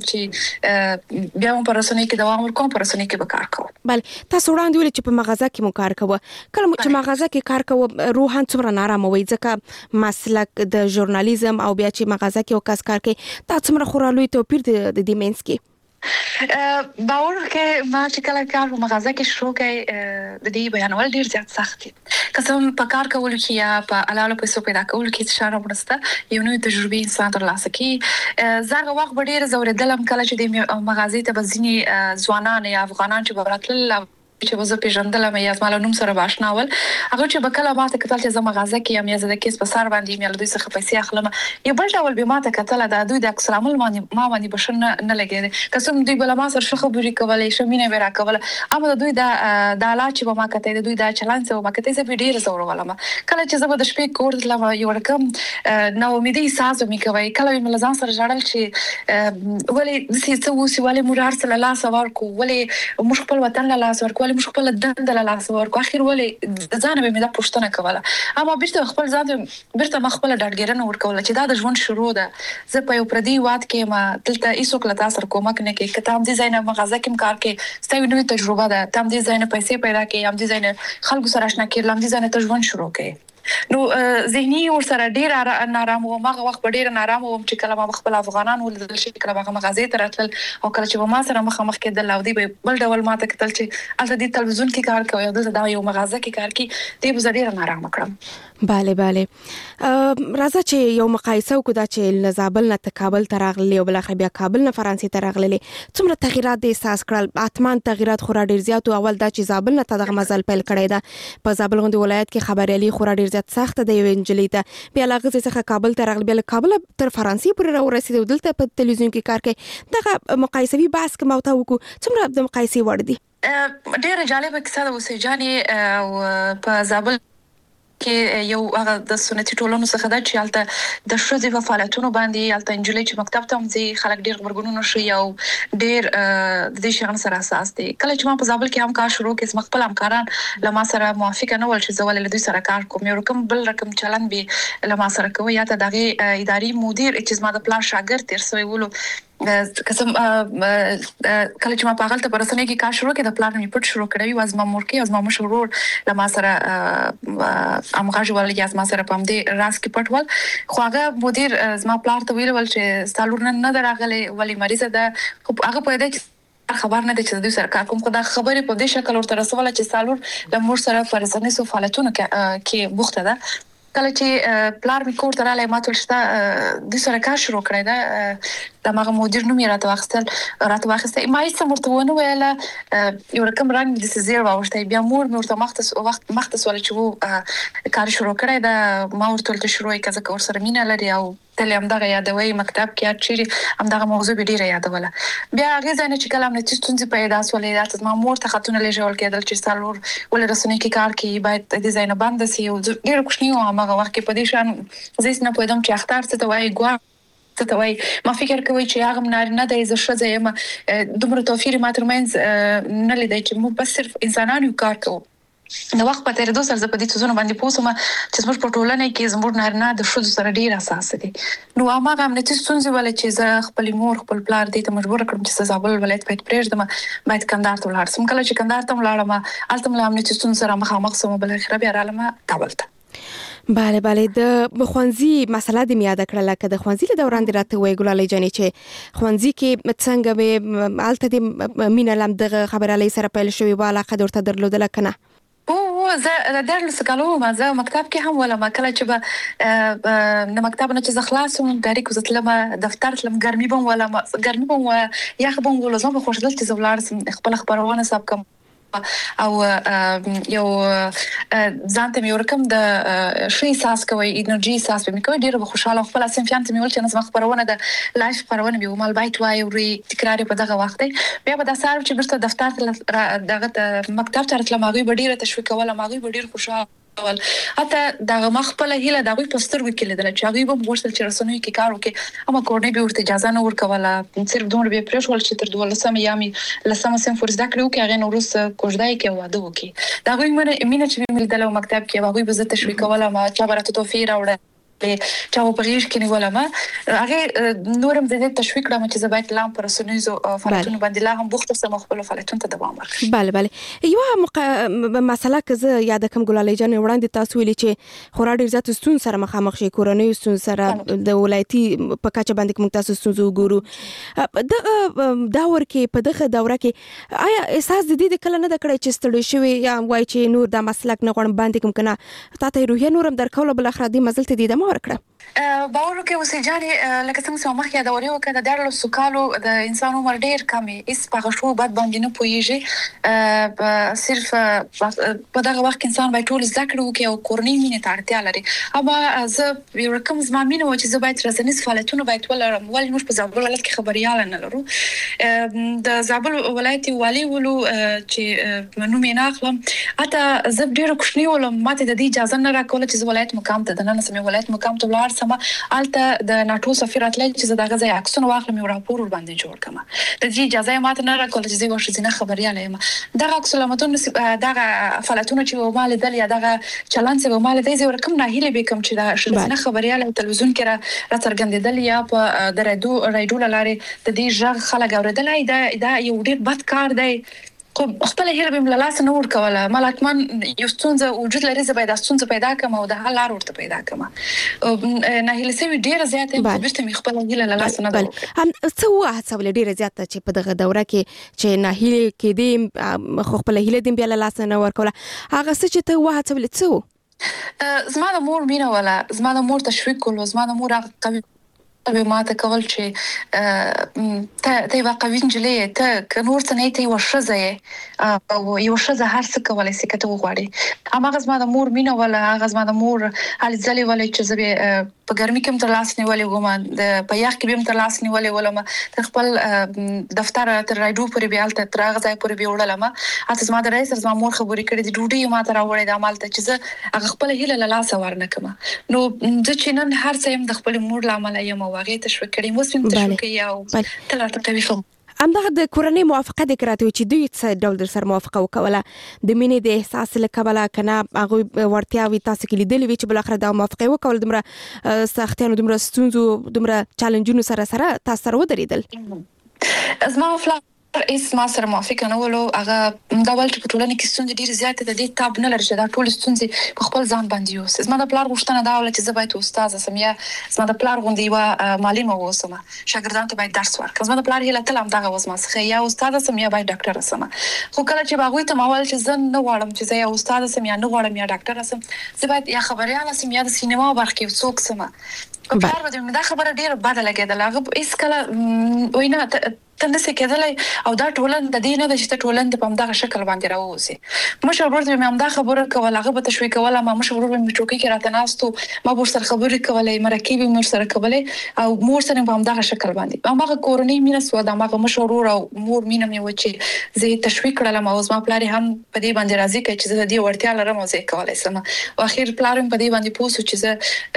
چې بیا هم پر رسنۍ کې دوام ورکوم پر رسنۍ کې به کار کوم بل تاسو وړاندې ویل چې په مغازه کې مو کار کوو کله چې مغازه کې کار کوو روحان څومره نارامه وي ځکه مسلک د ژورنالیزم او بیا چې مغازه کې وکاس کار کوي تاسو څومره خورالوي توپیر د دې مینس کې باور کې ما چې کله کار په مغازه کې شروع کړ د دې بیانول ډیر زیات سخت دي قسم په کار کول کې یا په الاله پیسو پیدا کول کې شاره ورسته یو نوې تجربه انسان ترلاسه کوي زغه وخت ډیر زوردلم کله چې د مغازې ته بزنی ځوانان یا افغانان چې براتل چې وزه پیژندل مې یا زما نوم سره باشناول هغه چې بکله ماته کتل چې زما مغازه کې یم یا زده کیس په سر باندې مې له دوی څخه پیسې اخلم یو بل ډول به ماته کتل دا دوی د اکثر عمل باندې ما باندې بشن نه لګیږي قسم دوی بل ما سره شخه بوري کولای شمینه ورا کوله اما دوی دا د الا چې ما کته دوی دا چلان څه ما کته څه ډیر زور ولما کله چې زما د شپې کور د یو رقم نو امیدي ساز مې کوي کله مې لزان سره جړل چې ولې د څه څه وسی ولې مرار سره لا سوار کو ولې مش خپل وطن لا سوار کو ولې مش خپل دند لا سوار کو اخر ولې ځان به مې دا پښتنه کوله اما بیرته خپل ځان بیرته مخبل ډاډګرنه ورکول چې دا د ژوند شروع ده زه په یو پردي واد کې ما دلته ایسو کله تاسو کومک نه کې کتاب دي زاینه مغازه کې کار کې ستاسو نوې تجربه ده تام دي زاینه پیسې پیدا کې ام دي زاینه خلکو سره آشنا کې لام دي زاینه ته ژوند شروع کې نو ذهني ور سره ډیر نارام و ماغه وخت ډیر نارام و چې کله ما خپل افغانان ولدل شي کله هغه مغازې ته راتل او کله چې ما سره مخ مخ کېدل او دی بل ډول ماته کتل چې الته د تلویزیون کې کار کوي او د یو مغازه کې کار کوي دی به ډیر نارام کړم. bale bale راځه چې یو مقایسه وکړو چې زابل نه کابل ته راغلي او بل اخر بیا کابل نه فرانسې ته راغلي څومره تغیرات د احساس کړل اتمان تغیرات خورا ډیر زیات او اول دا چې زابل نه دغه مزل پیل کړی دا په زابل غوندي ولایت کې خبريالي خورا ډیر زیات سخت دی وینجلی ته بیا لغه څخه کابل ته راغلي بیا کابل تر فرانسې پورې ورسېد دلته په تلویزیون کې کار کوي دغه مقایسوي بحث کوم او ته وکړو څومره د مقایسې وړ دي ډیر جالب کیسه د وسېجاني او په زابل کې یو هغه د سنتي ټولنو څخه د چالتہ د شوزي په فعالیتونو باندې یالته انجلۍ چې مکتب ته مزي خلک ډیر خبرګونونه شي او ډیر د دې شغل سره اساس دي کله چې ما په زابل کې هم کار شروع کړم خپل همکاران لما سره موافقه نه ول چې زول له دوی سره کار کوم یو رقم بل رقم چلن به لما سره کوي یا ته دغه اداري مدیر چې زما د پلان شاګرد تر سوی ولو قسم کله چې ما په غلطه پرسنه کې کار شروع کړ د پلان می پټ شروع کړی واز ما مورکی از ما مشرور لما سره امغاج ول یا ما سره پم دي راس کې پټ ول خو هغه مدیر زما پلان ته ویل ول چې سالور نه دراغله ولی مریض ده هغه په دې خبر نه دي چې دوی سره کار کوم خو دا خبرې په دې شکل ورته رسوله چې سالور د مور سره فرزنه سو فعالیتونه کې بوخته ده کله چې پلار می کور ته راځي ماته شته د سره کار شروع کړی دا د ماغه مدیر نوم یې راته واخستل راته واخسته ما هیڅ مرتونه ویله یو رقم رنګ د سزیر واوښته بیا مور مې ورته مختص وخت مختص ول چې وو کار شروع کړی دا ما ورته ته شروع کړه ځکه ور سره مینه لري او تل هم دغه یادوي مکتب کې چیرې هم دغه موضوع به ډیره یادوله بیا غیزه نه چې کلام نه چې ستونزې پیدا سولې راته ما مور ته خاتون له جوړ کېدل چې سالور ولې رسنۍ کې کار کوي باید د ډیزاین باندې سي او ډیره کوښنی او هغه وخت کې په دې شان زه نه پوهیدم چې اختر څه ته وایي ګوا څه ته وایي ما فکر کوي چې هغه نار نه د عزت شوه یم دومره توفیر ما ترمنځ نه لیدای چې مو بس صرف انسانانو کار کوو نو وخت په تیر دوه سره په دې څه باندې پوسوم چې زموږ په ټولنه کې زموږ نارینه د شوز سره ډیر اساس دي نو هغه هم نتیجه څنګه ول چې زه خپل مور خپل پلار دې ته مجبور کړم چې زابل ولایت په پرېږدم باید کندهار ته ولاړ سم کله چې کندهار ته ولاړم الته مله هم نتیجه څنګه سره مخامخ سم بل اخر بیا رالم کابل ته bale bale د خوانزي مسله د میاده کړل کده د خوانزي له دوران د راته وی ګلالي جانې چې خوانزي کې څنګه به الته د مینه لم د خبرالي سره پیل شوی والا قدر ته درلودل کنه او زه د درس کالو ما زه مکتب کې هم ولا ما کله چې به د مکتب نه چې خلاصوم ډایرک وزتلم دفتر تلم ګرمي بم ولا ګرمي بم یا خبم ولزم په خوشدل چې زولار خپل خبرونه سب کوم او یو ځانته مې ورکم د شي ساس کوي انرژي ساس به مې کوي ډیره خوشاله خپل اسیم ته مې ول چې نظم خبرونه د لایف خبرونه به مال بایت وای او تکرار په دغه وخت بیا به د سار چې برته دفتر دغه مکتب ته راتلم هغه ډیره تشویق ولا هغه ډیره خوشاله ول حتی دغه مخبل هله دغه پوسټر وکړل د چې هغه به ورسل چې رسنوي کې کار وکړي اما کورنۍ به ورته اجازه نه ورکوله صرف دومره به پرېښول چې تر دولسمه یامي لسمه سم فرض دکړو کې هغه نورس کوژدای کې واده وکړي دا غوښمه مینه چې مې دلته مکتب کې هغه به زه تشویق کوله ما چې برته توفیر راوړل چې او پرېش کې نیولم هغه نورم د تشویق کړم چې زه باید لام پر سنوزو فعالیتونو باندې لا هم بوخت سم خپل فعالیتونو ته دوام ورکړم bale bale یو مق... مسله که زه یاد کوم ګلالي جان وړاندې تاسو ویلي چې خورا ډیر زیات ستون سره مخامخ شي کورنۍ ستون سره د ولایتي په کچه باندې کوم تاسو ستون وګورو دغه داور کې په دغه دوره کې آیا احساس د دې کله نه د کړی چې ستړي شوی یا وای چې نور د مسلک نه غوړم باندې کوم کنه تاسو روحي نورم درکول بل اخر دې مزل ته دې ورکړه باور کې وسېجاني لکه څنګه چې مخکې دا وریو کړه د ډېر سکالو د انسان عمر ډېر کمی اس په شو بعد باندې نه پويږي صرف په دغه وخت انسان باید ټول ذکر وکي او کورنۍ مینه ته اړتیا لري اما زه یو رقم زما مینه و چې زه باید رسنیز فعالیتونه باید ولرم ولې موږ په زابل ولایت کې خبريال نه لرو د زابل ولایت والی ولو چې منو مینا اخلم اته زه ډېر خوشنی ولم ماته د دې اجازه نه راکول چې ولایت مقام ته د نن سمې ولایت مقام ته ولار سم الته د ناتو سفیر اتل چې دغه ځای عکسونه واخلم یو راپور ور باندې جوړ کما د دې اجازه ماته نه راکول چې زه ورشي نه خبرياله یم دغه عکسونه متون دغه فعالیتونه چې مال دل یا دغه چلان چې مال دې زه ورکم نه هیله به کوم چې دا نه خبرياله تلویزیون کې را ترګندېدل یا په درېدو رایډو لاره د دې ژغ خلک اوریدل دا دا یو ډیر بد کار دی خو خپل هیله به ملالاس نه ور کوله ملاتمن یو ستونزه وجود لري زه باید ستونزه پیدا کوم او د حل لار ورته پیدا کوم نه هیله سوي ډیره زیاته په بیرته می خپل هیله لالاس نه بل هم څه واه څول ډیره زیاته چې په دغه دوره کې چې نه هیله کې دې خو خپل هیله دې بیا لالاس نه ور کوله هغه څه چې ته واه څول څه زما د مور مینه ولا زما د مور تشویق کول زما د مور هغه به ما ته کول چې ته ته واقعي انجلې ته کنور څه نه ته وشزه او یو شزه هر څه کولای شي کته وغواړي اما غزما د مور مینه ولا غزما د مور حال ځلې ولې چې زه په ګرمي کې تر لاس نیولې وم د په یخ کې به تر لاس نیولې ولم تر خپل دفتر تر راډیو پورې بیا تل تر هغه ځای پورې بیا وړلم اته زما د رئیس زما مور خبرې کړې د ډوډۍ ما ته راوړې د عمل ته چې زه هغه خپل هیله له لاس ورنه کما نو د چینن هر څه هم د خپل مور لامل یم واغې تشویق کړي مو سم تشویق یو تل ته ویل همدغه د کورنۍ موافقه د کراته چې دوی څه ډول در سره موافقه وکوله د مینې د احساس لکبله کنه هغه ورتیاوي تاسو کې لیدلې وی چې بل اخر د موافقه وکول دمره سختیانو دمره ستونزو دمره چالنجونو سره سره تاسو سره ودرېدل از ما فلا اس ما سره موافقه نه ولو هغه دا ول چې په ټولنه کې ستونزې ډېر زیات د دې تاب نه لري چې دا ټول ستونزې په خپل ځان باندې یوس زما د پلار غوښتنه دا ول چې زه باید استاد سم یا زما د پلار غوندي وا معلم اوسم شاګردانو ته باید درس ورکړم زما د پلار هیله تل هم دا وسمه څخه یا استاد سم یا باید ډاکټر سم خو کله چې باغوي ته ماول چې زه نه غواړم چې زه یا استاد سم یا نه غواړم یا ډاکټر سم زه باید یا خبريال سم یا د سینما برخه څوک سم په کار باندې دا خبره ډیره بده لګیدله هغه هیڅ کله وینا تندسه کېدلای او دا ټولن د دې نه د شته ټولن په همدغه شکل باندې راوځي مشر ورته مې همدا خبره کوله هغه به تشویق کوله ما مشر ورته مې ټوکی کې راته ناستو ما ور سره خبرې کولې مرکې به مور سره کولې او مور سره په همدغه شکل باندې هغه کورنۍ مینه سو دا هغه مشر ور او مور مینه مې وچی زه تشویق کړل ما اوس ما پلار هم په دې باندې راضي کړ چې زه دې ورتیا لرم او زه کولای سم او اخر پلار په دې باندې پوسو چې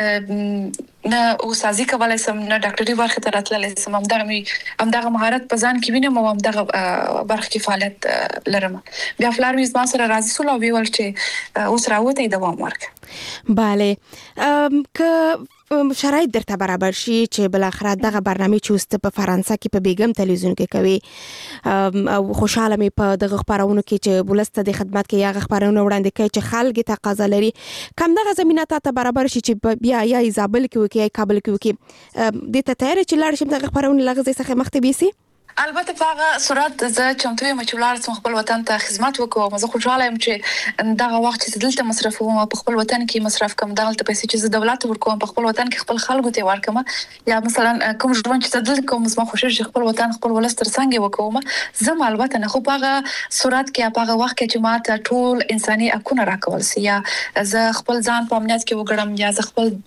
زه نه او سازي کولای سم نه ډاکټري برخه ته راتللی سم همدغه مې همدغه مهارت په ځان کې وینم او همدغه برخه کې فعالیت لرم بیا فلار مې زما سره راضي سول او ویل چې اوس راوته دوام ورک bale که شرایط درته برابر شي چې بل اخر دغه برنامه چې اوس په فرانسه کې په بیګم تلویزیون کې کوي او خوشاله مې په دغه خبرونو کې چې بولسته د خدمت کې یا خبرونه وړاندې کوي چې خلک تقاضا لري کم دغه زمينه ته برابر شي چې بیا یا ایزابل کې وکي کابل کې وکي د ته تیار چې لاړ شم دغه خبرونه لغزي څخه مخته بيسي البته په هغه صورت زه چمتو یم چې ولار سم خپل وطن ته خدمت وکوم زه خوشاله یم چې دغه وخت چې دلته مصرف وم په خپل وطن کې مصرف کوم دغه ته پیسې چې زه دولت ورکوم په خپل وطن کې خپل خلکو ته ورکوم یا مثلا کوم ژوند چې دلته کوم زما خوشاله چې خپل وطن خپل ولستر څنګه وکوم زه البته نه خو په هغه صورت کې په هغه وخت کې چې ماته ټول انساني حقونه راکول سي یا زه خپل ځان په امنیت کې وګړم یا زه خپل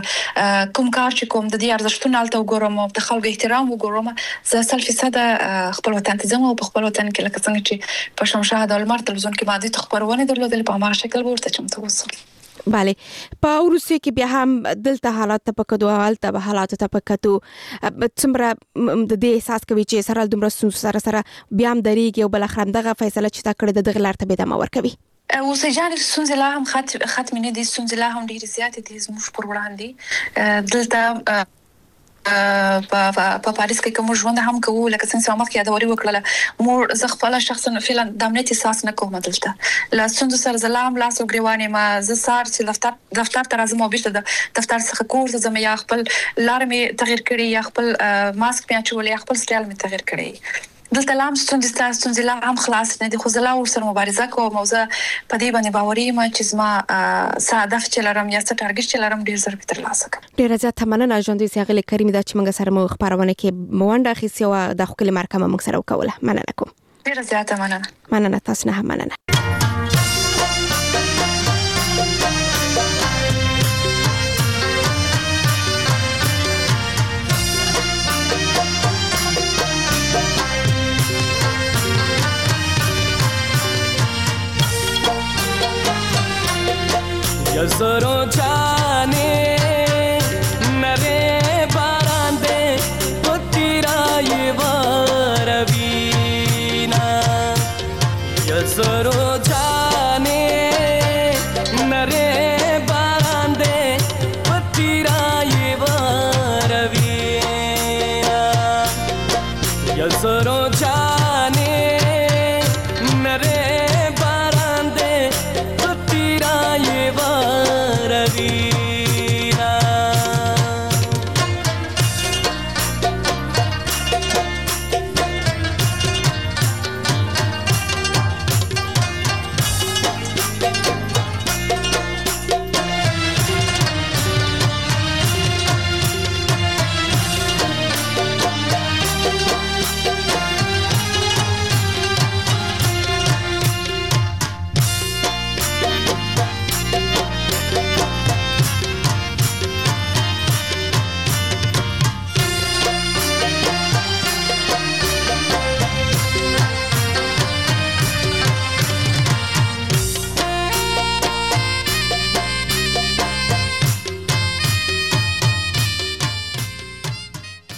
کوم کار چې کوم د دې ارزښتونه الته وګورم او د خلکو احترام وګورم زه سل فیصد خپل وطن ته ځم او په خپل وطن کې لکه څنګه چې په شمشاد او لمر تلویزیون کې باندې خبرونه درلودل په هغه شکل ورته چمتو وسه bale په روسیه کې بیا هم دلته حالات ته پکدو حالت به حالات ته پکتو څومره د دې احساس کوي چې سره دومره سره سره بیا هم درېږي او بل اخر دغه فیصله چې تا کړې د دغه لار ته به دمه ورکوي او سجان ستونزې لا هم خط ختم نه دي ستونزې لا هم ډېر زیات دي زموږ پر وړاندې دلته په پاریس کې کوم ژوند هم کوو لکه څنګه چې مخکې یادوري وکړه مور زه خپل شخصا فعلا د امنیت احساس نه کوم دلته لا څنګه سره زلام لاس او غریوانه ما زه سار چې دفتر دفتر ته راځم او بیرته د دفتر څخه کور ته ځم یا خپل لار مې تغیر کړی یا خپل ماسک مې اچول یا خپل سټایل مې تغیر کړی دلته لام ستونزې تاسو ستونزې لا هم خلاص نه دي خو زه لا ورسره مبارزه کوم موضوع په دې باندې باوري یم چې زما ساده چلرم یا ست ټارګټ چلرم ډیر زر په تر لاسه کړ ډیر زیات مننه ژوندۍ سیاغلی کریم دا چې موږ سره مو خبرونه کې موانډه خېسي او د خپل مرکه موږ سره وکوله مننه کوم ډیر زیات مننه مننه تاسو نه مننه یزرو جانے نرے باراندے پتیرائی واروینا یزرو جانے نرے باراندے پتیرائی واروینا یزرو جانے